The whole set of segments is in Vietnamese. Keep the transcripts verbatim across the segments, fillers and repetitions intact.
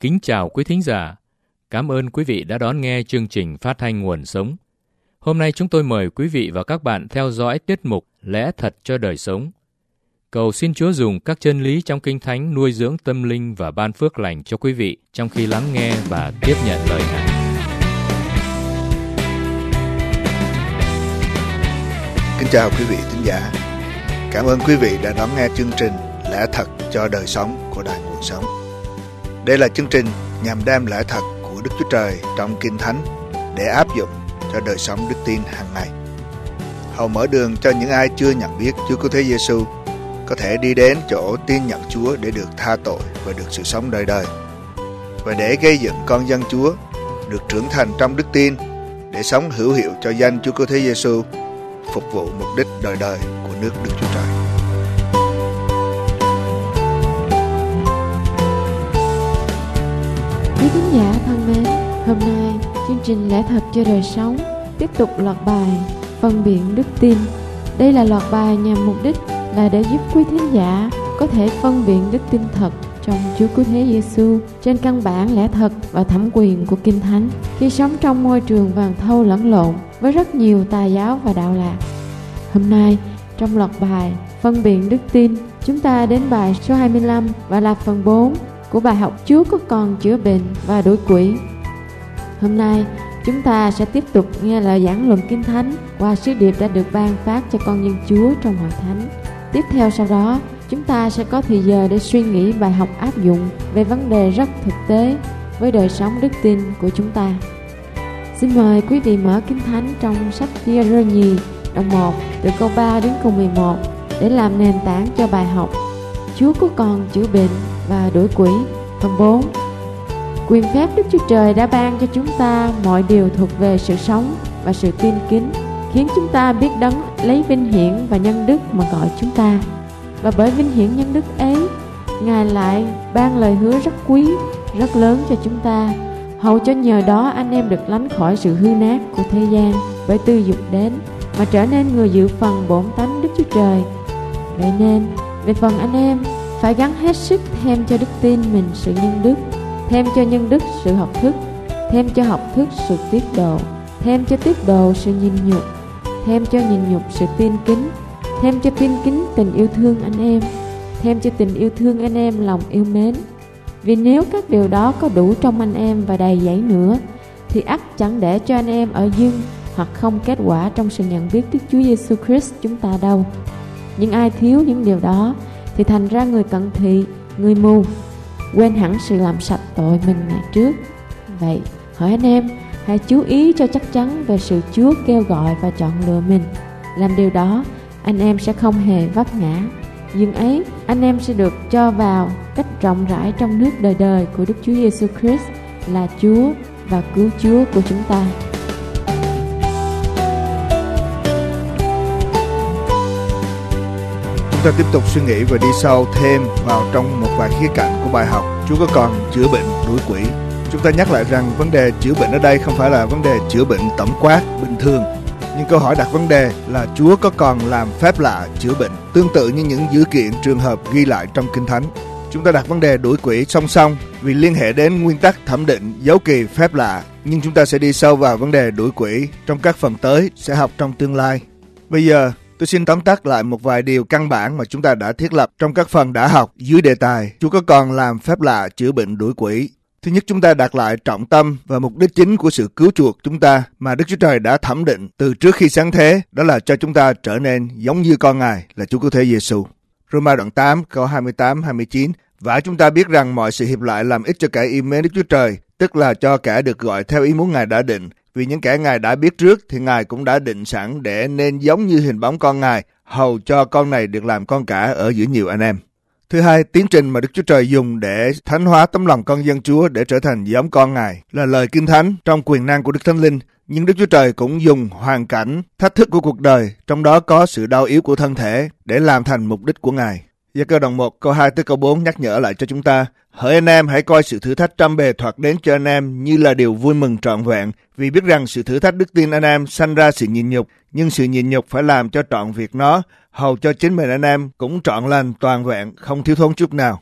Kính chào quý thính giả. Cảm ơn quý vị đã đón nghe chương trình phát thanh Nguồn Sống. Hôm nay chúng tôi mời quý vị và các bạn theo dõi tiết mục Lẽ Thật cho Đời Sống. Cầu xin Chúa dùng các chân lý trong Kinh Thánh nuôi dưỡng tâm linh và ban phước lành cho quý vị trong khi lắng nghe và tiếp nhận lời Ngài. Kính chào quý vị thính giả. Cảm ơn quý vị đã đón nghe chương trình Lẽ Thật cho Đời Sống của Đài Nguồn Sống. Đây là chương trình nhằm đem lẽ thật của Đức Chúa Trời trong Kinh Thánh để áp dụng cho đời sống đức tin hàng ngày. Hầu mở đường cho những ai chưa nhận biết Chúa Cứu Thế Giêsu có thể đi đến chỗ tin nhận Chúa để được tha tội và được sự sống đời đời, và để gây dựng con dân Chúa được trưởng thành trong đức tin để sống hữu hiệu cho danh Chúa Cứu Thế Giêsu, phục vụ mục đích đời đời của nước Đức Chúa Trời. Quý khán giả thân mến, hôm nay chương trình Lẽ Thật cho Đời Sống tiếp tục loạt bài phân biệt đức tin. Đây là loạt bài nhằm mục đích là để giúp quý thính giả có thể phân biệt đức tin thật trong Chúa Cứu Thế Giêsu trên căn bản lẽ thật và thẩm quyền của Kinh Thánh, khi sống trong môi trường vàng thau lẫn lộn với rất nhiều tà giáo và đạo lạc. Hôm nay trong loạt bài phân biệt đức tin, chúng ta đến bài số hai mươi lăm và là phần bốn của bài học Chúa có còn chữa bệnh và đuổi quỷ. Hôm nay chúng ta sẽ tiếp tục nghe lời giảng luận Kinh Thánh qua sứ điệp đã được ban phát cho con dân Chúa trong hội thánh. Tiếp theo sau đó, chúng ta sẽ có thời giờ để suy nghĩ bài học áp dụng về vấn đề rất thực tế với đời sống đức tin của chúng ta. Xin mời quý vị mở Kinh Thánh trong sách Thi-rơ nhì đoạn một từ câu ba đến câu mười một để làm nền tảng cho bài học Chúa có còn chữa bệnh và đuổi quỷ. Phần bốn. Quyền phép Đức Chúa Trời đã ban cho chúng ta mọi điều thuộc về sự sống và sự tin kính, khiến chúng ta biết Đấng lấy vinh hiển và nhân đức mà gọi chúng ta. Và bởi vinh hiển nhân đức ấy, Ngài lại ban lời hứa rất quý, rất lớn cho chúng ta, hầu cho nhờ đó anh em được lánh khỏi sự hư nát của thế gian bởi tư dục đến, mà trở nên người dự phần bổn tánh Đức Chúa Trời. Vậy nên, về phần anh em, phải gắng hết sức thêm cho đức tin mình sự nhân đức, thêm cho nhân đức sự học thức, thêm cho học thức sự tiết độ, thêm cho tiết độ sự nhịn nhục, thêm cho nhịn nhục sự tin kính, thêm cho tin kính tình yêu thương anh em, thêm cho tình yêu thương anh em lòng yêu mến. Vì nếu các điều đó có đủ trong anh em và đầy dẫy nữa, thì ắt chẳng để cho anh em ở dưng hoặc không kết quả trong sự nhận biết Đức Chúa Giêsu Christ chúng ta đâu. Nhưng ai thiếu những điều đó thì thành ra người cận thị, người mù, quên hẳn sự làm sạch tội mình ngày trước. Vậy, hỏi anh em, hãy chú ý cho chắc chắn về sự Chúa kêu gọi và chọn lựa mình. Làm điều đó, anh em sẽ không hề vấp ngã. Nhưng ấy, anh em sẽ được cho vào cách rộng rãi trong nước đời đời của Đức Chúa Giêsu Christ là Chúa và Cứu Chúa của chúng ta. Chúng ta tiếp tục suy nghĩ và đi sâu thêm vào trong một vài khía cạnh của bài học Chúa có còn chữa bệnh đuổi quỷ. Chúng ta nhắc lại rằng vấn đề chữa bệnh ở đây không phải là vấn đề chữa bệnh tổng quát bình thường, nhưng câu hỏi đặt vấn đề là Chúa có còn làm phép lạ chữa bệnh tương tự như những dữ kiện trường hợp ghi lại trong Kinh Thánh. Chúng ta đặt vấn đề đuổi quỷ song song vì liên hệ đến nguyên tắc thẩm định dấu kỳ phép lạ, nhưng chúng ta sẽ đi sâu vào vấn đề đuổi quỷ trong các phần tới sẽ học trong tương lai. Bây giờ tôi xin tóm tắt lại một vài điều căn bản mà chúng ta đã thiết lập trong các phần đã học dưới đề tài Chúa có còn làm phép lạ chữa bệnh đuổi quỷ. Thứ nhất, chúng ta đặt lại trọng tâm và mục đích chính của sự cứu chuộc chúng ta mà Đức Chúa Trời đã thẩm định từ trước khi sáng thế, đó là cho chúng ta trở nên giống như con Ngài là Chúa Cứu Thế Giêsu. Roma đoạn tám câu hai mươi tám hai mươi chín. Và chúng ta biết rằng mọi sự hiệp lại làm ích cho kẻ yêu mến Đức Chúa Trời, tức là cho kẻ được gọi theo ý muốn Ngài đã định. Vì những kẻ Ngài đã biết trước thì Ngài cũng đã định sẵn để nên giống như hình bóng con Ngài, hầu cho con này được làm con cả ở giữa nhiều anh em. Thứ hai, tiến trình mà Đức Chúa Trời dùng để thánh hóa tấm lòng con dân Chúa để trở thành giống con Ngài là lời Kinh Thánh trong quyền năng của Đức Thánh Linh. Nhưng Đức Chúa Trời cũng dùng hoàn cảnh, thách thức của cuộc đời, trong đó có sự đau yếu của thân thể, để làm thành mục đích của Ngài. Gia-cơ đoạn một câu hai tới câu bốn nhắc nhở lại cho chúng ta: hỡi anh em, hãy coi sự thử thách trăm bề thoạt đến cho anh em như là điều vui mừng trọn vẹn, vì biết rằng sự thử thách đức tin anh em sanh ra sự nhịn nhục, nhưng sự nhịn nhục phải làm cho trọn việc nó, hầu cho chính mình anh em cũng trọn lành toàn vẹn, không thiếu thốn chút nào.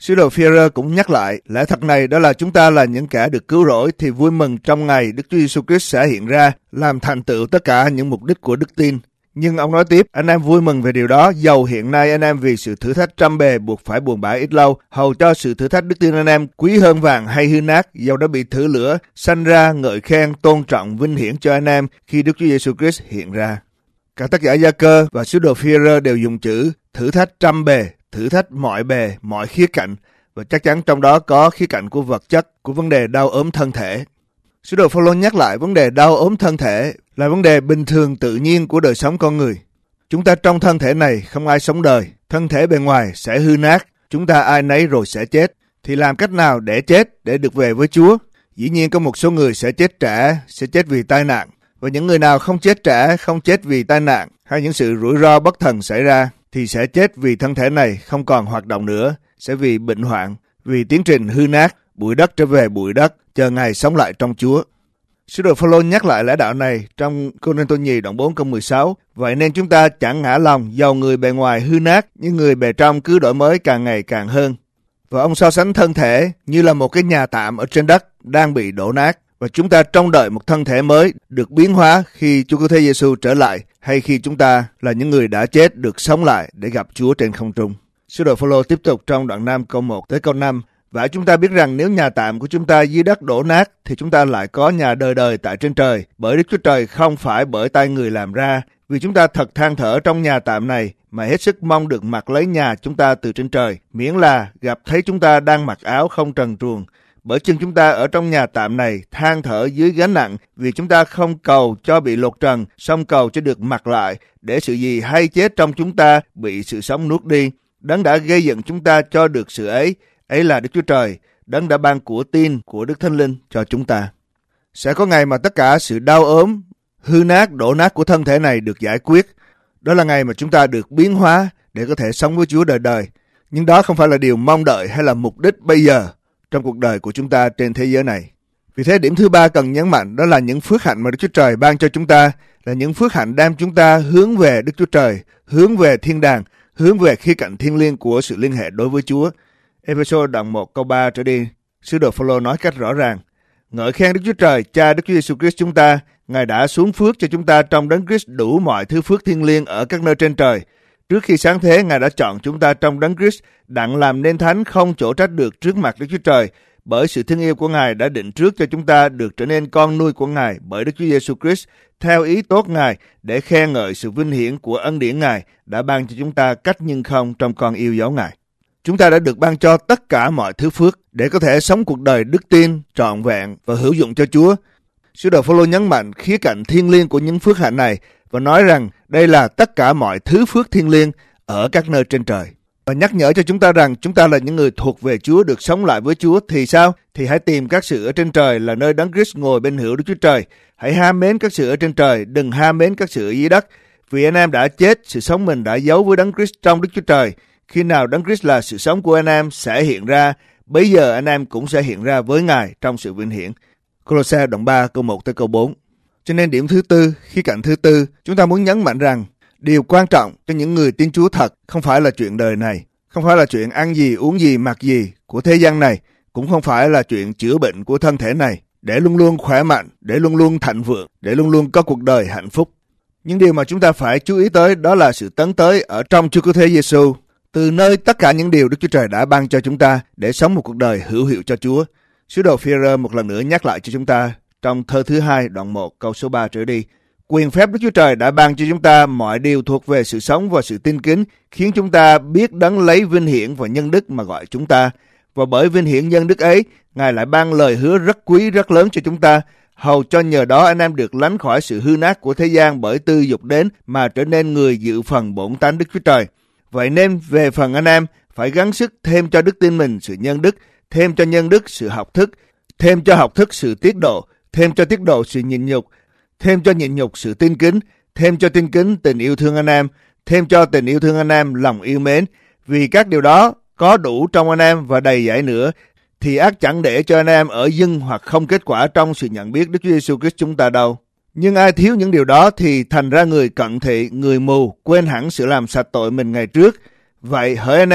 Sứ đồ Phi-e-rơ cũng nhắc lại lẽ thật này, đó là chúng ta là những kẻ được cứu rỗi thì vui mừng trong ngày Đức Chúa Giêsu Christ sẽ hiện ra, làm thành tựu tất cả những mục đích của đức tin. Nhưng ông nói tiếp, anh em vui mừng về điều đó, dầu hiện nay anh em vì sự thử thách trăm bề buộc phải buồn bã ít lâu, hầu cho sự thử thách đức tin anh em quý hơn vàng hay hư nát, dầu đã bị thử lửa, sanh ra ngợi khen, tôn trọng, vinh hiển cho anh em khi Đức Chúa Giêsu Christ hiện ra. Cả tác giả Gia-cơ và sứ đồ Phi-e-rơ đều dùng chữ thử thách trăm bề, thử thách mọi bề, mọi khía cạnh, và chắc chắn trong đó có khía cạnh của vật chất, của vấn đề đau ốm thân thể. Sứ đồ Phao-lô nhắc lại vấn đề đau ốm thân thể là vấn đề bình thường tự nhiên của đời sống con người. Chúng ta trong thân thể này không ai sống đời, thân thể bề ngoài sẽ hư nát, chúng ta ai nấy rồi sẽ chết. Thì làm cách nào để chết, để được về với Chúa? Dĩ nhiên có một số người sẽ chết trẻ, sẽ chết vì tai nạn. Và những người nào không chết trẻ, không chết vì tai nạn hay những sự rủi ro bất thần xảy ra, thì sẽ chết vì thân thể này không còn hoạt động nữa, sẽ vì bệnh hoạn, vì tiến trình hư nát, bụi đất trở về bụi đất, chờ ngày sống lại trong Chúa. Sứ đồ Phao-lô nhắc lại lẽ đạo này trong Cô-rinh-tô nhì đoạn bốn câu mười sáu. Vậy nên chúng ta chẳng ngã lòng, dầu người bề ngoài hư nát, nhưng người bề trong cứ đổi mới càng ngày càng hơn. Và ông so sánh thân thể như là một cái nhà tạm ở trên đất đang bị đổ nát, và chúng ta trông đợi một thân thể mới được biến hóa khi Chúa Cứu Thế Giêsu trở lại, hay khi chúng ta là những người đã chết được sống lại để gặp Chúa trên không trung. Sứ đồ Phao-lô tiếp tục trong đoạn năm câu một tới câu năm. Và chúng ta biết rằng nếu nhà tạm của chúng ta dưới đất đổ nát, thì chúng ta lại có nhà đời đời tại trên trời, bởi Đức Chúa Trời không phải bởi tay người làm ra. Vì chúng ta thật than thở trong nhà tạm này, mà hết sức mong được mặc lấy nhà chúng ta từ trên trời, miễn là gặp thấy chúng ta đang mặc áo không trần truồng. Bởi chừng chúng ta ở trong nhà tạm này than thở dưới gánh nặng, vì chúng ta không cầu cho bị lột trần, song cầu cho được mặc lại, để sự gì hay chết trong chúng ta bị sự sống nuốt đi. Đấng đã gây dựng chúng ta cho được sự ấy, ấy là Đức Chúa Trời, Đấng đã ban của tin của Đức Thánh Linh cho chúng ta. Sẽ có ngày mà tất cả sự đau ốm, hư nát, đổ nát của thân thể này được giải quyết. Đó là ngày mà chúng ta được biến hóa để có thể sống với Chúa đời đời. Nhưng đó không phải là điều mong đợi hay là mục đích bây giờ trong cuộc đời của chúng ta trên thế giới này. Vì thế điểm thứ ba cần nhấn mạnh đó là những phước hạnh mà Đức Chúa Trời ban cho chúng ta, là những phước hạnh đem chúng ta hướng về Đức Chúa Trời, hướng về thiên đàng, hướng về khía cạnh thiêng liêng của sự liên hệ đối với Chúa. Ê-phê-sô đoạn một câu ba trở đi, sứ đồ Phao-lô nói cách rõ ràng: ngợi khen Đức Chúa Trời, Cha Đức Chúa Giêsu Christ chúng ta, Ngài đã xuống phước cho chúng ta trong Đấng Christ đủ mọi thứ phước thiêng liêng ở các nơi trên trời. Trước khi sáng thế, Ngài đã chọn chúng ta trong Đấng Christ đặng làm nên thánh không chỗ trách được trước mặt Đức Chúa Trời, bởi sự thương yêu của Ngài đã định trước cho chúng ta được trở nên con nuôi của Ngài bởi Đức Chúa Giêsu Christ theo ý tốt Ngài, để khen ngợi sự vinh hiển của ân điển Ngài đã ban cho chúng ta cách nhưng không trong con yêu dấu Ngài. Chúng ta đã được ban cho tất cả mọi thứ phước để có thể sống cuộc đời đức tin trọn vẹn và hữu dụng cho Chúa. Sứ đồ Phao-lô nhấn mạnh khía cạnh thiêng liêng của những phước hạnh này và nói rằng đây là tất cả mọi thứ phước thiêng liêng ở các nơi trên trời. Và nhắc nhở cho chúng ta rằng chúng ta là những người thuộc về Chúa, được sống lại với Chúa thì sao? Thì hãy tìm các sự ở trên trời là nơi Đấng Christ ngồi bên hữu Đức Chúa Trời. Hãy ham mến các sự ở trên trời, đừng ham mến các sự ở dưới đất. Vì anh em đã chết, sự sống mình đã giấu với Đấng Christ trong Đức Chúa Trời. Khi nào Đấng Christ là sự sống của anh em sẽ hiện ra, bấy giờ anh em cũng sẽ hiện ra với Ngài trong sự vinh hiển. Cô-lô-se đoạn ba câu một tới câu bốn. Cho nên điểm thứ tư, khía cạnh thứ tư, chúng ta muốn nhấn mạnh rằng điều quan trọng cho những người tin Chúa thật không phải là chuyện đời này, không phải là chuyện ăn gì, uống gì, mặc gì của thế gian này, cũng không phải là chuyện chữa bệnh của thân thể này, để luôn luôn khỏe mạnh, để luôn luôn thịnh vượng, để luôn luôn có cuộc đời hạnh phúc. Nhưng điều mà chúng ta phải chú ý tới đó là sự tấn tới ở trong Chúa Cứu Thế Giêsu, từ nơi tất cả những điều Đức Chúa Trời đã ban cho chúng ta để sống một cuộc đời hữu hiệu cho Chúa. Sứ đồ Phi-e-rơ một lần nữa nhắc lại cho chúng ta trong thơ thứ hai đoạn một câu số ba trở đi: quyền phép Đức Chúa Trời đã ban cho chúng ta mọi điều thuộc về sự sống và sự tin kính, khiến chúng ta biết Đấng lấy vinh hiển và nhân đức mà gọi chúng ta. Và bởi vinh hiển nhân đức ấy, Ngài lại ban lời hứa rất quý rất lớn cho chúng ta, hầu cho nhờ đó anh em được lánh khỏi sự hư nát của thế gian bởi tư dục đến, mà trở nên người dự phần bổn tánh Đức Chúa Trời. Vậy nên về phần anh em phải gắng sức thêm cho đức tin mình sự nhân đức, thêm cho nhân đức sự học thức, thêm cho học thức sự tiết độ, thêm cho tiết độ sự nhịn nhục, thêm cho nhịn nhục sự tin kính, thêm cho tin kính tình yêu thương anh em, thêm cho tình yêu thương anh em lòng yêu mến. Vì các điều đó có đủ trong anh em và đầy dẫy nữa, thì ác chẳng để cho anh em ở dưng hoặc không kết quả trong sự nhận biết Đức Chúa Giêsu Christ chúng ta đâu. Nhưng ai thiếu những điều đó thì thành ra người cận thị, người mù, quên hẳn sự làm sạch tội mình ngày trước. Vậy hỡi anh em,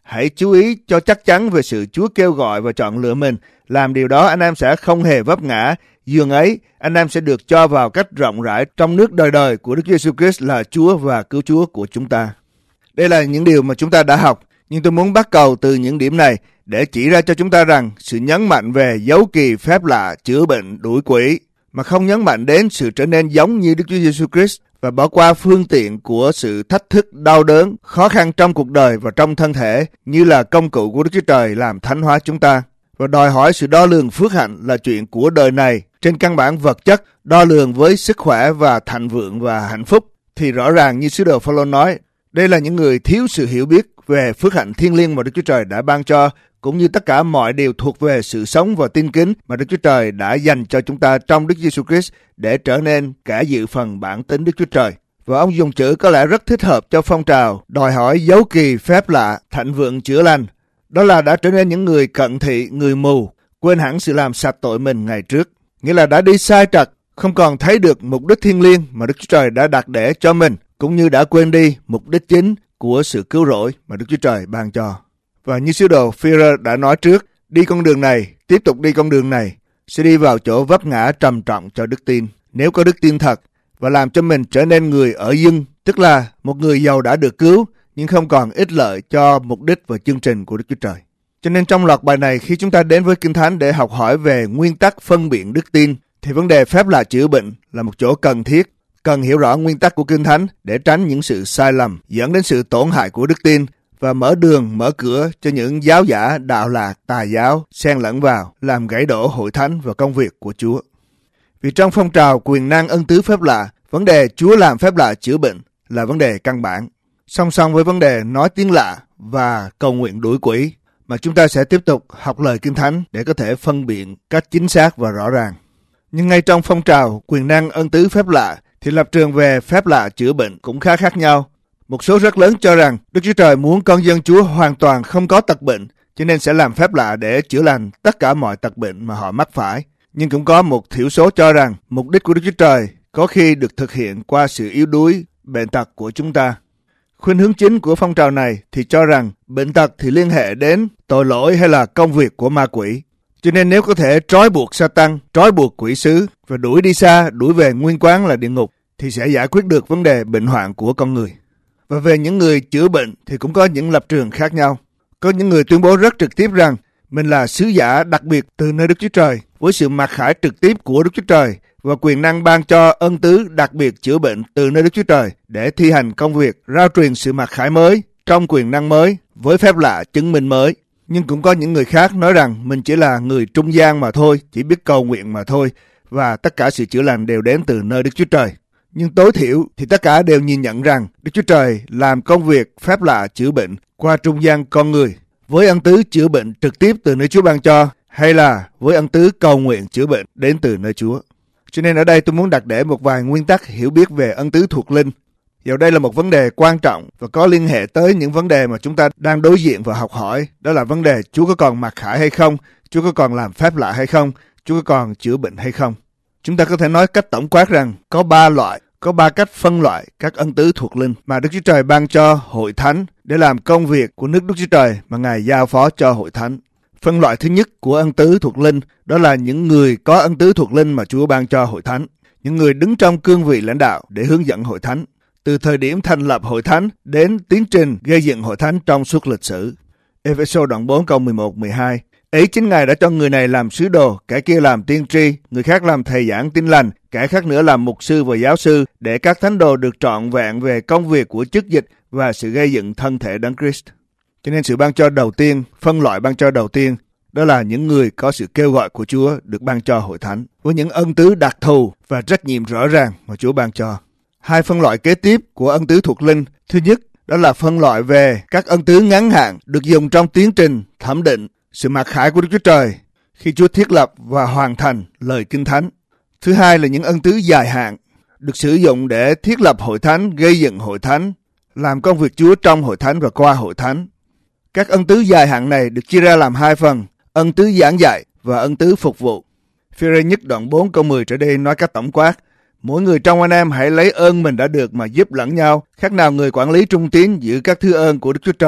hãy chú ý cho chắc chắn về sự Chúa kêu gọi và chọn lựa mình. Làm điều đó, anh em sẽ không hề vấp ngã. Dường ấy, anh em sẽ được cho vào cách rộng rãi trong nước đời đời của Đức Giêsu Christ là Chúa và Cứu Chúa của chúng ta. Đây là những điều mà chúng ta đã học, nhưng tôi muốn bắt cầu từ những điểm này để chỉ ra cho chúng ta rằng sự nhấn mạnh về dấu kỳ phép lạ, chữa bệnh, đuổi quỷ, mà không nhấn mạnh đến sự trở nên giống như Đức Chúa Giêsu Christ và bỏ qua phương tiện của sự thách thức, đau đớn, khó khăn trong cuộc đời và trong thân thể như là công cụ của Đức Chúa Trời làm thánh hóa chúng ta. Và đòi hỏi sự đo lường phước hạnh là chuyện của đời này, trên căn bản vật chất, đo lường với sức khỏe và thịnh vượng và hạnh phúc. Thì rõ ràng như sứ đồ Phao-lô nói, đây là những người thiếu sự hiểu biết về phước hạnh thiêng liêng mà Đức Chúa Trời đã ban cho, cũng như tất cả mọi điều thuộc về sự sống và tin kính mà Đức Chúa Trời đã dành cho chúng ta trong Đức Giêsu Christ để trở nên cả dự phần bản tính Đức Chúa Trời. Và ông dùng chữ có lẽ rất thích hợp cho phong trào đòi hỏi dấu kỳ phép lạ, thịnh vượng chữa lành. Đó là đã trở nên những người cận thị, người mù, quên hẳn sự làm sạch tội mình ngày trước. Nghĩa là đã đi sai trật, không còn thấy được mục đích thiêng liêng mà Đức Chúa Trời đã đặt để cho mình, cũng như đã quên đi mục đích chính của sự cứu rỗi mà Đức Chúa Trời ban cho. Và như sứ đồ Phi-rơ đã nói trước, đi con đường này, tiếp tục đi con đường này, sẽ đi vào chỗ vấp ngã trầm trọng cho đức tin. Nếu có đức tin thật và làm cho mình trở nên người ở dưng, tức là một người giàu đã được cứu, nhưng không còn ích lợi cho mục đích và chương trình của Đức Chúa Trời. Cho nên trong loạt bài này, khi chúng ta đến với Kinh Thánh để học hỏi về nguyên tắc phân biện đức tin, thì vấn đề phép lạ chữa bệnh là một chỗ cần thiết. Cần hiểu rõ nguyên tắc của Kinh Thánh để tránh những sự sai lầm dẫn đến sự tổn hại của đức tin và mở đường, mở cửa cho những giáo giả, đạo lạc, tà giáo xen lẫn vào, làm gãy đổ hội thánh và công việc của Chúa. Vì trong phong trào quyền năng ân tứ phép lạ, vấn đề Chúa làm phép lạ chữa bệnh là vấn đề căn bản, song song với vấn đề nói tiếng lạ và cầu nguyện đuổi quỷ, mà chúng ta sẽ tiếp tục học lời Kinh Thánh để có thể phân biện cách chính xác và rõ ràng. Nhưng ngay trong phong trào quyền năng ân tứ phép lạ, thì lập trường về phép lạ chữa bệnh cũng khá khác nhau. Một số rất lớn cho rằng Đức Chúa Trời muốn con dân Chúa hoàn toàn không có tật bệnh, cho nên sẽ làm phép lạ để chữa lành tất cả mọi tật bệnh mà họ mắc phải. Nhưng cũng có một thiểu số cho rằng mục đích của Đức Chúa Trời có khi được thực hiện qua sự yếu đuối, bệnh tật của chúng ta. Khuynh hướng chính của phong trào này thì cho rằng bệnh tật thì liên hệ đến tội lỗi hay là công việc của ma quỷ. Cho nên nếu có thể trói buộc Sa-tăng, trói buộc quỷ sứ và đuổi đi xa, đuổi về nguyên quán là địa ngục, thì sẽ giải quyết được vấn đề bệnh hoạn của con người. Và về những người chữa bệnh thì cũng có những lập trường khác nhau. Có những người tuyên bố rất trực tiếp rằng mình là sứ giả đặc biệt từ nơi Đức Chúa Trời, với sự mặc khải trực tiếp của Đức Chúa Trời và quyền năng ban cho ân tứ đặc biệt chữa bệnh từ nơi Đức Chúa Trời để thi hành công việc rao truyền sự mặc khải mới trong quyền năng mới với phép lạ chứng minh mới. Nhưng cũng có những người khác nói rằng mình chỉ là người trung gian mà thôi, chỉ biết cầu nguyện mà thôi, và tất cả sự chữa lành đều đến từ nơi Đức Chúa Trời. Nhưng tối thiểu thì tất cả đều nhìn nhận rằng Đức Chúa Trời làm công việc phép lạ chữa bệnh qua trung gian con người, với ân tứ chữa bệnh trực tiếp từ nơi Chúa ban cho, hay là với ân tứ cầu nguyện chữa bệnh đến từ nơi Chúa. Cho nên ở đây tôi muốn đặt để một vài nguyên tắc hiểu biết về ân tứ thuộc linh. Dẫu đây là một vấn đề quan trọng và có liên hệ tới những vấn đề mà chúng ta đang đối diện và học hỏi. Đó là vấn đề Chúa có còn mặc khải hay không, Chúa có còn làm phép lạ hay không, Chúa có còn chữa bệnh hay không. Chúng ta có thể nói cách tổng quát rằng có ba loại, có ba cách phân loại các ân tứ thuộc linh mà Đức Chúa Trời ban cho hội thánh để làm công việc của nước Đức Chúa Trời mà Ngài giao phó cho hội thánh. Phân loại thứ nhất của ân tứ thuộc linh đó là những người có ân tứ thuộc linh mà Chúa ban cho hội thánh, những người đứng trong cương vị lãnh đạo để hướng dẫn hội thánh, từ thời điểm thành lập hội thánh đến tiến trình gây dựng hội thánh trong suốt lịch sử. Ê-phê-sô đoạn bốn câu mười một mười hai. Ấy chính Ngài đã cho người này làm sứ đồ, kẻ kia làm tiên tri, người khác làm thầy giảng tin lành, kẻ khác nữa làm mục sư và giáo sư, để các thánh đồ được trọn vẹn về công việc của chức dịch và sự gây dựng thân thể Đấng Christ. Cho nên sự ban cho đầu tiên, phân loại ban cho đầu tiên, đó là những người có sự kêu gọi của Chúa được ban cho hội thánh, với những ân tứ đặc thù và trách nhiệm rõ ràng mà Chúa ban cho. Hai phân loại kế tiếp của ân tứ thuộc linh, thứ nhất, đó là phân loại về các ân tứ ngắn hạn được dùng trong tiến trình thẩm định sự mặc khải của Đức Chúa Trời khi Chúa thiết lập và hoàn thành lời Kinh Thánh. Thứ hai là những ân tứ dài hạn được sử dụng để thiết lập hội thánh, gây dựng hội thánh, làm công việc Chúa trong hội thánh và qua hội thánh. Các ân tứ dài hạn này được chia ra làm hai phần, ân tứ giảng dạy và ân tứ phục vụ. Phi-rơ nhất đoạn bốn câu mười trở đi nói cách tổng quát: mỗi người trong anh em hãy lấy ơn mình đã được mà giúp lẫn nhau, khác nào người quản lý trung tín giữ các thứ ơn của Đức Chúa Trời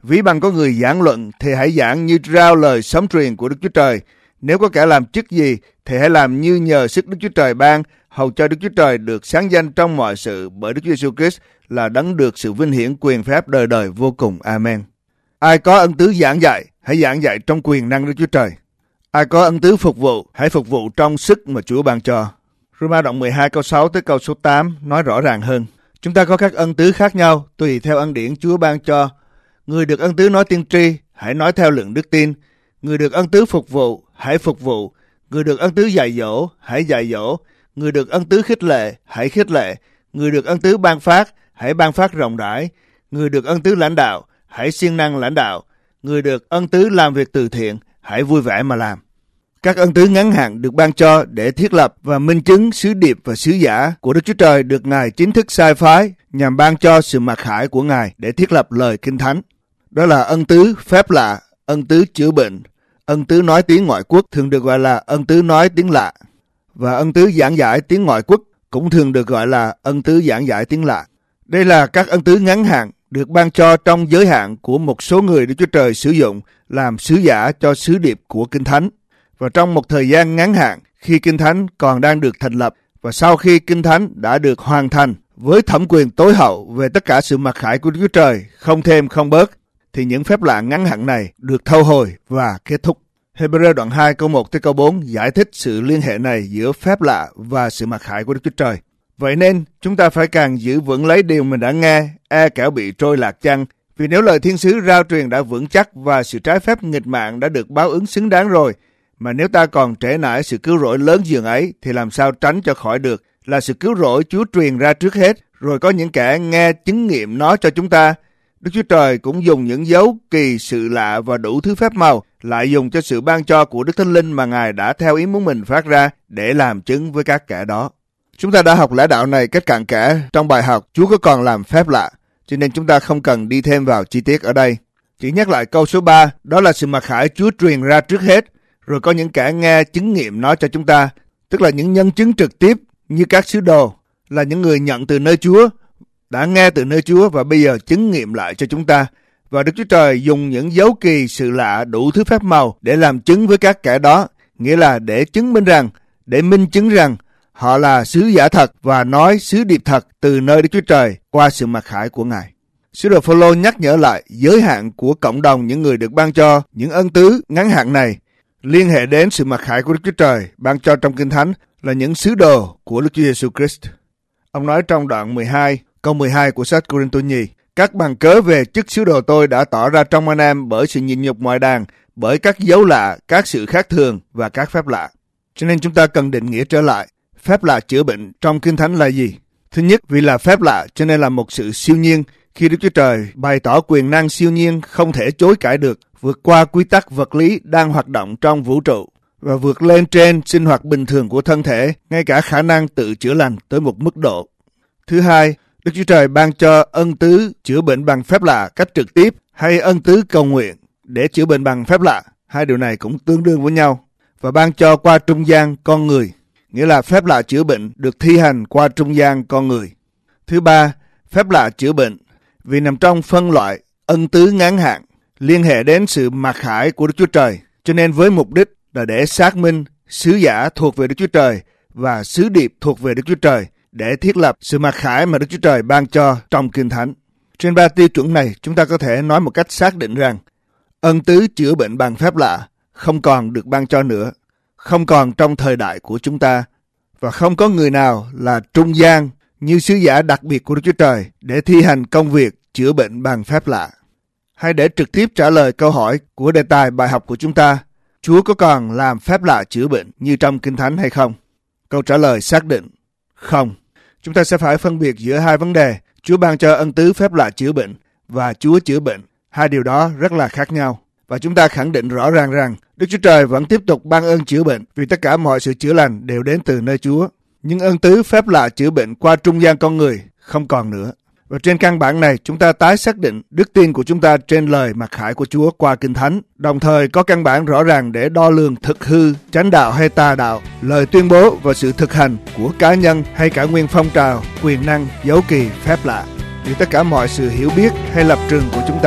Ví bằng có người giảng luận thì hãy giảng như rao lời sấm truyền của Đức Chúa Trời. Nếu có kẻ làm chức gì thì hãy làm như nhờ sức Đức Chúa Trời ban, hầu cho Đức Chúa Trời được sáng danh trong mọi sự bởi Đức Chúa Giêsu Christ là đấng được sự vinh hiển quyền phép đời đời vô cùng. Amen. Ai có ân tứ giảng dạy, hãy giảng dạy trong quyền năng Đức Chúa Trời. Ai có ân tứ phục vụ, hãy phục vụ trong sức mà Chúa ban cho. Roma đoạn mười hai câu sáu tới câu số tám nói rõ ràng hơn. Chúng ta có các ân tứ khác nhau tùy theo ân điển Chúa ban cho. Người được ân tứ nói tiên tri, hãy nói theo lượng đức tin. Người được ân tứ phục vụ, hãy phục vụ. Người được ân tứ dạy dỗ, hãy dạy dỗ. Người được ân tứ khích lệ, hãy khích lệ. Người được ân tứ ban phát, hãy ban phát rộng rãi. Người được ân tứ lãnh đạo, hãy siêng năng lãnh đạo. Người được ân tứ làm việc từ thiện, hãy vui vẻ mà làm. Các ân tứ ngắn hạn được ban cho để thiết lập và minh chứng sứ điệp và sứ giả của Đức Chúa Trời được Ngài chính thức sai phái nhằm ban cho sự mặc khải của Ngài để thiết lập lời Kinh Thánh. Đó là ân tứ phép lạ, ân tứ chữa bệnh, ân tứ nói tiếng ngoại quốc thường được gọi là ân tứ nói tiếng lạ, và ân tứ giảng giải tiếng ngoại quốc cũng thường được gọi là ân tứ giảng giải tiếng lạ. Đây là các ân tứ ngắn hạn được ban cho trong giới hạn của một số người Đức Chúa Trời sử dụng làm sứ giả cho sứ điệp của Kinh Thánh. Và trong một thời gian ngắn hạn khi Kinh Thánh còn đang được thành lập và sau khi Kinh Thánh đã được hoàn thành với thẩm quyền tối hậu về tất cả sự mặc khải của Đức Chúa Trời, không thêm không bớt, thì những phép lạ ngắn hạn này được thu hồi và kết thúc. Hebrew đoạn hai câu một tới câu bốn giải thích sự liên hệ này giữa phép lạ và sự mặc khải của Đức Chúa Trời. Vậy nên chúng ta phải càng giữ vững lấy điều mình đã nghe, e kẻo bị trôi lạc chăng. Vì nếu lời thiên sứ rao truyền đã vững chắc và sự trái phép nghịch mạng đã được báo ứng xứng đáng rồi, mà nếu ta còn trễ nải sự cứu rỗi lớn dường ấy thì làm sao tránh cho khỏi được là sự cứu rỗi Chúa truyền ra trước hết, rồi có những kẻ nghe chứng nghiệm nó cho chúng ta. Đức Chúa Trời cũng dùng những dấu kỳ sự lạ và đủ thứ phép màu, lại dùng cho sự ban cho của Đức Thánh Linh mà Ngài đã theo ý muốn mình phát ra để làm chứng với các kẻ đó. Chúng ta đã học lẽ đạo này cách cặn kẽ trong bài học Chúa có còn làm phép lạ, cho nên chúng ta không cần đi thêm vào chi tiết ở đây. Chỉ nhắc lại câu số ba, đó là sự mặc khải Chúa truyền ra trước hết, rồi có những kẻ nghe chứng nghiệm nó cho chúng ta, tức là những nhân chứng trực tiếp như các sứ đồ, là những người nhận từ nơi Chúa, đã nghe từ nơi Chúa và bây giờ chứng nghiệm lại cho chúng ta. Và Đức Chúa Trời dùng những dấu kỳ sự lạ đủ thứ phép màu để làm chứng với các kẻ đó, nghĩa là để chứng minh rằng, để minh chứng rằng họ là sứ giả thật và nói sứ điệp thật từ nơi Đức Chúa Trời qua sự mặc khải của Ngài. Sứ đồ Phôlô nhắc nhở lại giới hạn của cộng đồng những người được ban cho những ân tứ ngắn hạn này, liên hệ đến sự mặc khải của Đức Chúa Trời ban cho trong Kinh Thánh là những sứ đồ của Đức Chúa Giêsu Christ. Ông nói trong đoạn mười hai, câu mười hai của sách Cô-rinh-tô nhì, các bằng cớ về chức sứ đồ tôi đã tỏ ra trong anh em bởi sự nhịn nhục ngoại đàn, bởi các dấu lạ, các sự khác thường và các phép lạ. Cho nên chúng ta cần định nghĩa trở lại, phép lạ chữa bệnh trong Kinh Thánh là gì? Thứ nhất, vì là phép lạ cho nên là một sự siêu nhiên, khi Đức Chúa Trời bày tỏ quyền năng siêu nhiên không thể chối cãi được, vượt qua quy tắc vật lý đang hoạt động trong vũ trụ và vượt lên trên sinh hoạt bình thường của thân thể, ngay cả khả năng tự chữa lành tới một mức độ. Thứ hai, Đức Chúa Trời ban cho ân tứ chữa bệnh bằng phép lạ cách trực tiếp hay ân tứ cầu nguyện để chữa bệnh bằng phép lạ. Hai điều này cũng tương đương với nhau. Và ban cho qua trung gian con người, nghĩa là phép lạ chữa bệnh được thi hành qua trung gian con người. Thứ ba, phép lạ chữa bệnh vì nằm trong phân loại ân tứ ngắn hạn, liên hệ đến sự mặc khải của Đức Chúa Trời, cho nên với mục đích là để xác minh sứ giả thuộc về Đức Chúa Trời và sứ điệp thuộc về Đức Chúa Trời, để thiết lập sự mặc khải mà Đức Chúa Trời ban cho trong Kinh Thánh. Trên ba tiêu chuẩn này, chúng ta có thể nói một cách xác định rằng ân tứ chữa bệnh bằng phép lạ không còn được ban cho nữa, không còn trong thời đại của chúng ta, và không có người nào là trung gian như sứ giả đặc biệt của Đức Chúa Trời để thi hành công việc chữa bệnh bằng phép lạ. Hay để trực tiếp trả lời câu hỏi của đề tài bài học của chúng ta, Chúa có còn làm phép lạ chữa bệnh như trong Kinh Thánh hay không? Câu trả lời xác định, không. Chúng ta sẽ phải phân biệt giữa hai vấn đề, Chúa ban cho ân tứ phép lạ chữa bệnh và Chúa chữa bệnh. Hai điều đó rất là khác nhau. Và chúng ta khẳng định rõ ràng rằng Đức Chúa Trời vẫn tiếp tục ban ơn chữa bệnh vì tất cả mọi sự chữa lành đều đến từ nơi Chúa. Nhưng ân tứ phép lạ chữa bệnh qua trung gian con người không còn nữa. Và trên căn bản này, chúng ta tái xác định đức tin của chúng ta trên lời mặc khải của Chúa qua Kinh Thánh, đồng thời có căn bản rõ ràng để đo lường thực hư, chánh đạo hay tà đạo, lời tuyên bố và sự thực hành của cá nhân hay cả nguyên phong trào, quyền năng, dấu kỳ, phép lạ. Vì tất cả mọi sự hiểu biết hay lập trường của chúng ta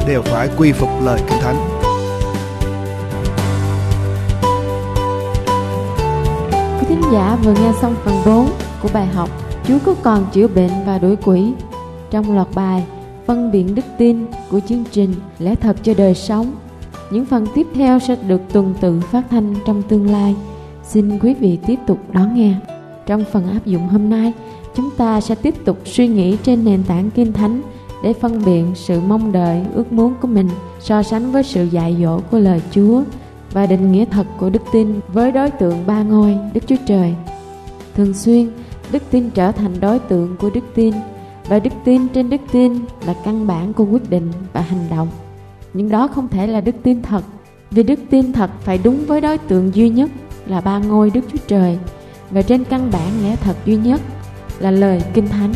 đều phải quy phục lời Kinh Thánh. Quý thính giả vừa nghe xong phần bốn của bài học Chúa có còn chữa bệnh và đuổi quỷ trong loạt bài Phân biện đức tin của chương trình Lẽ thật cho đời sống. Những phần tiếp theo sẽ được tuần tự phát thanh trong tương lai. Xin quý vị tiếp tục đón nghe. Trong phần áp dụng hôm nay, chúng ta sẽ tiếp tục suy nghĩ trên nền tảng Kinh Thánh để phân biệt sự mong đợi, ước muốn của mình so sánh với sự dạy dỗ của lời Chúa và định nghĩa thật của đức tin với đối tượng ba ngôi Đức Chúa Trời. Thường xuyên, đức tin trở thành đối tượng của đức tin và đức tin trên đức tin là căn bản của quyết định và hành động. Nhưng đó không thể là đức tin thật, vì đức tin thật phải đúng với đối tượng duy nhất là ba ngôi Đức Chúa Trời và trên căn bản lẽ thật duy nhất là lời Kinh Thánh.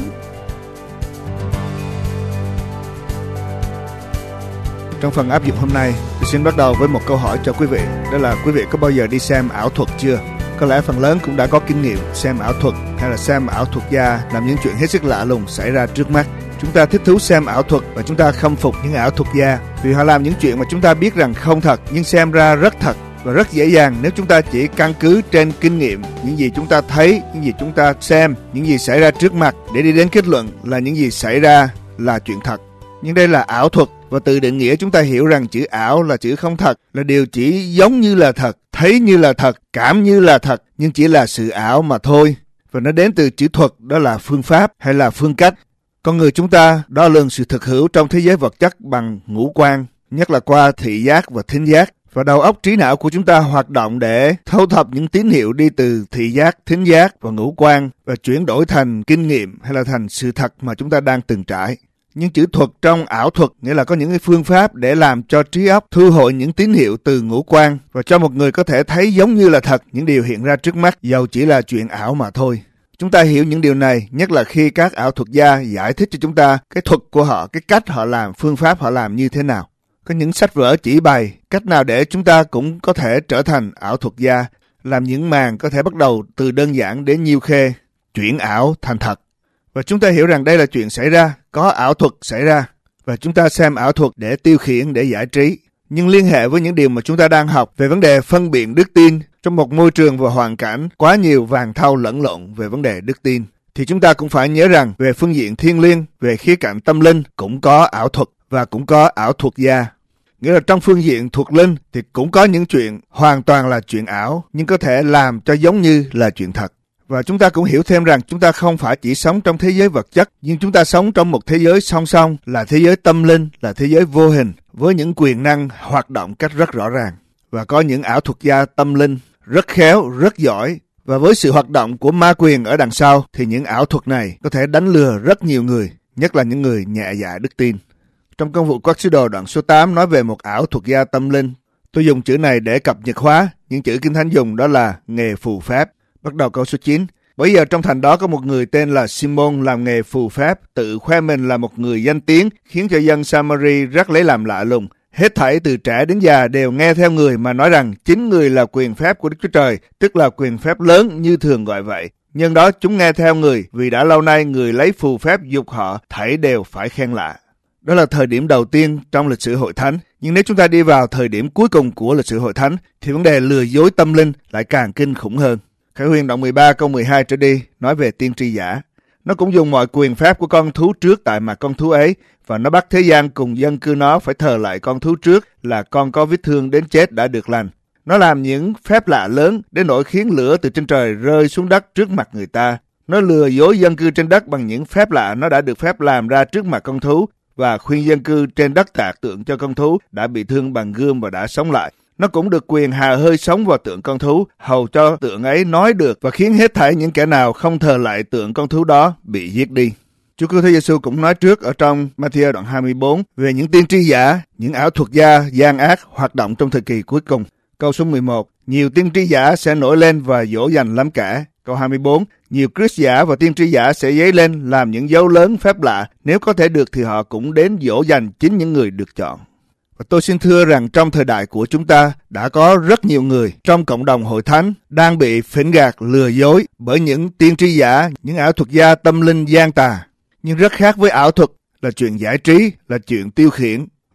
Trong phần áp dụng hôm nay, tôi xin bắt đầu với một câu hỏi cho quý vị. Đó là quý vị có bao giờ đi xem ảo thuật chưa? Có lẽ phần lớn cũng đã có kinh nghiệm xem ảo thuật hay là xem ảo thuật gia làm những chuyện hết sức lạ lùng xảy ra trước mắt. Chúng ta thích thú xem ảo thuật và chúng ta khâm phục những ảo thuật gia vì họ làm những chuyện mà chúng ta biết rằng không thật nhưng xem ra rất thật và rất dễ dàng nếu chúng ta chỉ căn cứ trên kinh nghiệm, những gì chúng ta thấy, những gì chúng ta xem, những gì xảy ra trước mặt để đi đến kết luận là những gì xảy ra là chuyện thật. Nhưng đây là ảo thuật và từ định nghĩa chúng ta hiểu rằng chữ ảo là chữ không thật, là điều chỉ giống như là thật, thấy như là thật, cảm như là thật nhưng chỉ là sự ảo mà thôi. Và nó đến từ chữ thuật, đó là phương pháp hay là phương cách. Con người chúng ta đo lường sự thực hữu trong thế giới vật chất bằng ngũ quan, nhất là qua thị giác và thính giác. Và đầu óc trí não của chúng ta hoạt động để thâu thập những tín hiệu đi từ thị giác, thính giác và ngũ quan và chuyển đổi thành kinh nghiệm hay là thành sự thật mà chúng ta đang từng trải. Nhưng chữ thuật trong ảo thuật nghĩa là có những cái phương pháp để làm cho trí óc thu hồi những tín hiệu từ ngũ quan và cho một người có thể thấy giống như là thật những điều hiện ra trước mắt dầu chỉ là chuyện ảo mà thôi. Chúng ta hiểu những điều này nhất là khi các ảo thuật gia giải thích cho chúng ta cái thuật của họ, cái cách họ làm, phương pháp họ làm như thế nào. Có những sách vở chỉ bày cách nào để chúng ta cũng có thể trở thành ảo thuật gia, làm những màn có thể bắt đầu từ đơn giản đến nhiêu khê, chuyển ảo thành thật. Và chúng ta hiểu rằng đây là chuyện xảy ra, có ảo thuật xảy ra. Và chúng ta xem ảo thuật để tiêu khiển, để giải trí. Nhưng liên hệ với những điều mà chúng ta đang học về vấn đề phân biện đức tin trong một môi trường và hoàn cảnh quá nhiều vàng thau lẫn lộn về vấn đề đức tin, thì chúng ta cũng phải nhớ rằng về phương diện thiên liêng, về khía cạnh tâm linh cũng có ảo thuật và cũng có ảo thuật gia. Nghĩa là trong phương diện thuộc linh thì cũng có những chuyện hoàn toàn là chuyện ảo nhưng có thể làm cho giống như là chuyện thật. Và chúng ta cũng hiểu thêm rằng chúng ta không phải chỉ sống trong thế giới vật chất, nhưng chúng ta sống trong một thế giới song song là thế giới tâm linh, là thế giới vô hình, với những quyền năng hoạt động cách rất rõ ràng. Và có những ảo thuật gia tâm linh rất khéo, rất giỏi. Và với sự hoạt động của ma quyền ở đằng sau thì những ảo thuật này có thể đánh lừa rất nhiều người, nhất là những người nhẹ dạ đức tin. Trong công vụ các sứ đồ đoạn số tám nói về một ảo thuật gia tâm linh. Tôi dùng chữ này để cập nhật hóa, những chữ Kinh Thánh dùng đó là nghề phù phép. Bắt đầu câu số chín. Bây giờ trong thành đó có một người tên là Simon làm nghề phù phép, tự khoe mình là một người danh tiếng, khiến cho dân Samari rất lấy làm lạ lùng. Hết thảy từ trẻ đến già đều nghe theo người mà nói rằng chính người là quyền phép của Đức Chúa Trời, tức là quyền phép lớn như thường gọi vậy. Nhưng đó chúng nghe theo người, vì đã lâu nay người lấy phù phép dục họ, thảy đều phải khen lạ. Đó là thời điểm đầu tiên trong lịch sử hội thánh. Nhưng nếu chúng ta đi vào thời điểm cuối cùng của lịch sử hội thánh, thì vấn đề lừa dối tâm linh lại càng kinh khủng hơn. Khải Huyền đoạn mười ba câu mười hai trở đi nói về tiên tri giả. Nó cũng dùng mọi quyền phép của con thú trước tại mặt con thú ấy, và nó bắt thế gian cùng dân cư nó phải thờ lại con thú trước là con có vết thương đến chết đã được lành. Nó làm những phép lạ lớn đến nỗi khiến lửa từ trên trời rơi xuống đất trước mặt người ta. Nó lừa dối dân cư trên đất bằng những phép lạ nó đã được phép làm ra trước mặt con thú, và khuyên dân cư trên đất tạc tượng cho con thú đã bị thương bằng gươm và đã sống lại. Nó cũng được quyền hà hơi sống vào tượng con thú, hầu cho tượng ấy nói được và khiến hết thảy những kẻ nào không thờ lại tượng con thú đó bị giết đi. Chúa Cứu Thế Giêsu cũng nói trước ở trong Ma-thi-ơ đoạn hai mươi bốn về những tiên tri giả, những ảo thuật gia gian ác hoạt động trong thời kỳ cuối cùng. Câu số mười một, nhiều tiên tri giả sẽ nổi lên và dỗ dành lắm cả. Câu hai mươi bốn, nhiều Christ giả và tiên tri giả sẽ dấy lên làm những dấu lớn phép lạ, nếu có thể được thì họ cũng đến dỗ dành chính những người được chọn. Và tôi xin thưa rằng trong thời đại của chúng ta đã có rất nhiều người trong cộng đồng hội thánh đang bị phỉnh gạt lừa dối bởi những tiên tri giả, những ảo thuật gia tâm linh gian tà. Nhưng rất khác với ảo thuật là chuyện giải trí, là chuyện tiêu khiển.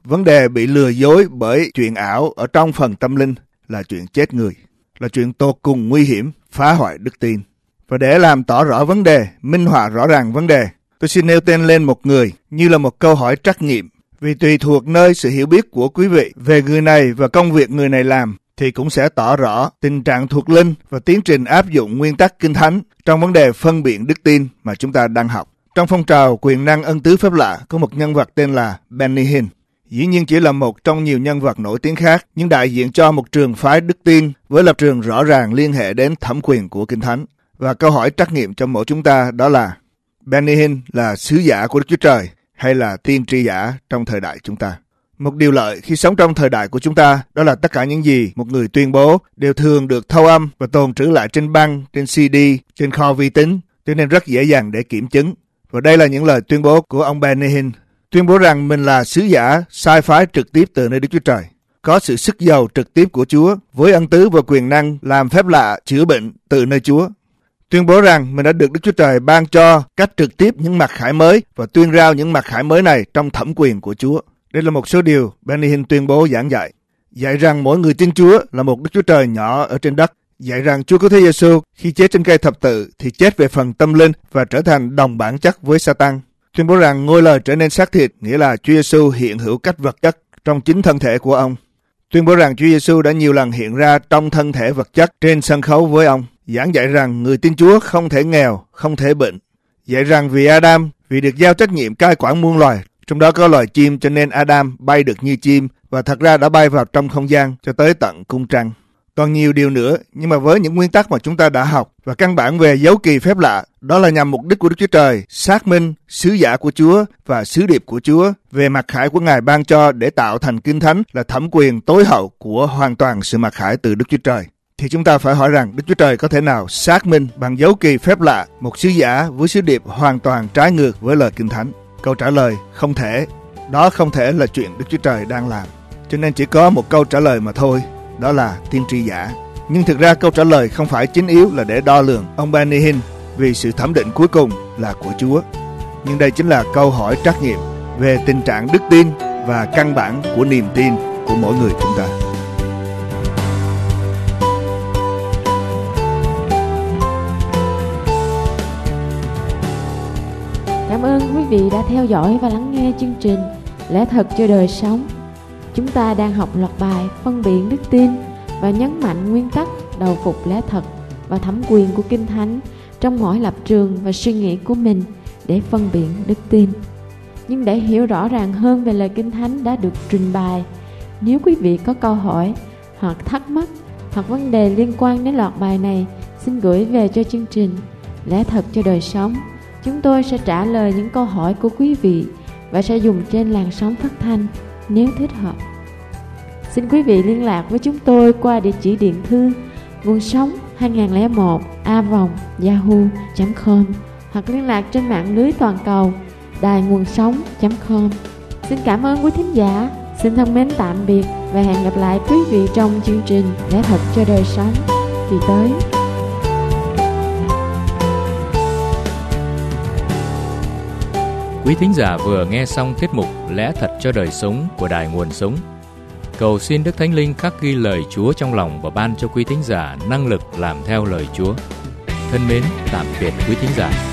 Vấn đề bị lừa dối bởi chuyện ảo ở trong phần tâm linh là chuyện chết người, là chuyện tột cùng nguy hiểm, phá hoại đức tin. Và để làm tỏ rõ vấn đề, minh họa rõ ràng vấn đề, tôi xin nêu tên lên một người như là một câu hỏi trắc nghiệm. Vì tùy thuộc nơi sự hiểu biết của quý vị về người này và công việc người này làm, thì cũng sẽ tỏ rõ tình trạng thuộc linh và tiến trình áp dụng nguyên tắc Kinh Thánh trong vấn đề phân biện đức tin mà chúng ta đang học. Trong phong trào quyền năng ân tứ phép lạ có một nhân vật tên là Benny Hinn. Dĩ nhiên chỉ là một trong nhiều nhân vật nổi tiếng khác, nhưng đại diện cho một trường phái đức tin với lập trường rõ ràng liên hệ đến thẩm quyền của Kinh Thánh. Và câu hỏi trắc nghiệm cho mỗi chúng ta đó là: Benny Hinn là sứ giả của Đức Chúa Trời hay là tiên tri giả trong thời đại chúng ta? Một điều lợi khi sống trong thời đại của chúng ta đó là tất cả những gì một người tuyên bố đều thường được thâu âm và tồn trữ lại trên băng, trên xê đê, trên kho vi tính, cho nên rất dễ dàng để kiểm chứng. Và đây là những lời tuyên bố của ông Benny Hinn, tuyên bố rằng mình là sứ giả sai phái trực tiếp từ nơi Đức Chúa Trời, có sự sức giàu trực tiếp của Chúa với ân tứ và quyền năng làm phép lạ chữa bệnh từ nơi Chúa. Tuyên bố rằng mình đã được Đức Chúa Trời ban cho cách trực tiếp những mặc khải mới và tuyên rao những mặc khải mới này trong thẩm quyền của Chúa. Đây là một số điều Benny Hinn tuyên bố giảng dạy. Dạy rằng mỗi người tin Chúa là một Đức Chúa Trời nhỏ ở trên đất. Dạy rằng Chúa Cứu Thế Giêsu khi chết trên cây thập tự thì chết về phần tâm linh và trở thành đồng bản chất với Sa-tan. Tuyên bố rằng ngôi lời trở nên xác thịt, nghĩa là Chúa Giêsu hiện hữu cách vật chất trong chính thân thể của ông. Tuyên bố rằng Chúa Giêsu đã nhiều lần hiện ra trong thân thể vật chất trên sân khấu với ông. Giảng dạy rằng người tin Chúa không thể nghèo, không thể bệnh. Dạy rằng vì Adam, vì được giao trách nhiệm cai quản muôn loài, trong đó có loài chim, cho nên Adam bay được như chim và thật ra đã bay vào trong không gian cho tới tận cung trăng. Còn nhiều điều nữa, nhưng mà với những nguyên tắc mà chúng ta đã học và căn bản về dấu kỳ phép lạ, đó là nhằm mục đích của Đức Chúa Trời xác minh sứ giả của Chúa và sứ điệp của Chúa về mặc khải của Ngài ban cho để tạo thành Kinh Thánh là thẩm quyền tối hậu của hoàn toàn sự mặc khải từ Đức Chúa Trời. Thì chúng ta phải hỏi rằng Đức Chúa Trời có thể nào xác minh bằng dấu kỳ phép lạ một sứ giả với sứ điệp hoàn toàn trái ngược với lời Kinh Thánh? Câu trả lời không thể. Đó không thể là chuyện Đức Chúa Trời đang làm. Cho nên chỉ có một câu trả lời mà thôi, đó là tiên tri giả. Nhưng thực ra câu trả lời không phải chính yếu là để đo lường ông Benny Hinn, vì sự thẩm định cuối cùng là của Chúa. Nhưng đây chính là câu hỏi trắc nghiệm về tình trạng đức tin và căn bản của niềm tin của mỗi người chúng ta. Cảm ơn quý vị đã theo dõi và lắng nghe chương trình Lẽ Thật Cho Đời Sống. Chúng ta đang học loạt bài phân biện đức tin và nhấn mạnh nguyên tắc đầu phục lẽ thật và thẩm quyền của Kinh Thánh trong mỗi lập trường và suy nghĩ của mình để phân biện đức tin. Nhưng để hiểu rõ ràng hơn về lời Kinh Thánh đã được trình bày, nếu quý vị có câu hỏi hoặc thắc mắc hoặc vấn đề liên quan đến loạt bài này, xin gửi về cho chương trình Lẽ Thật Cho Đời Sống. Chúng tôi sẽ trả lời những câu hỏi của quý vị và sẽ dùng trên làn sóng phát thanh nếu thích hợp. Xin quý vị liên lạc với chúng tôi qua địa chỉ điện thư nguồn sống hai không một a vòng yahoo chấm com hoặc liên lạc trên mạng lưới toàn cầu đài nguồn sống chấm com. Xin cảm ơn quý thính giả. Xin thân mến tạm biệt và hẹn gặp lại quý vị trong chương trình Lẽ Thật Cho Đời Sống kỳ tới. Quý thính giả vừa nghe xong tiết mục Lẽ Thật Cho Đời Sống của Đài Nguồn Sống. Cầu xin Đức Thánh Linh khắc ghi lời Chúa trong lòng và ban cho quý thính giả năng lực làm theo lời Chúa. Thân mến, tạm biệt quý thính giả.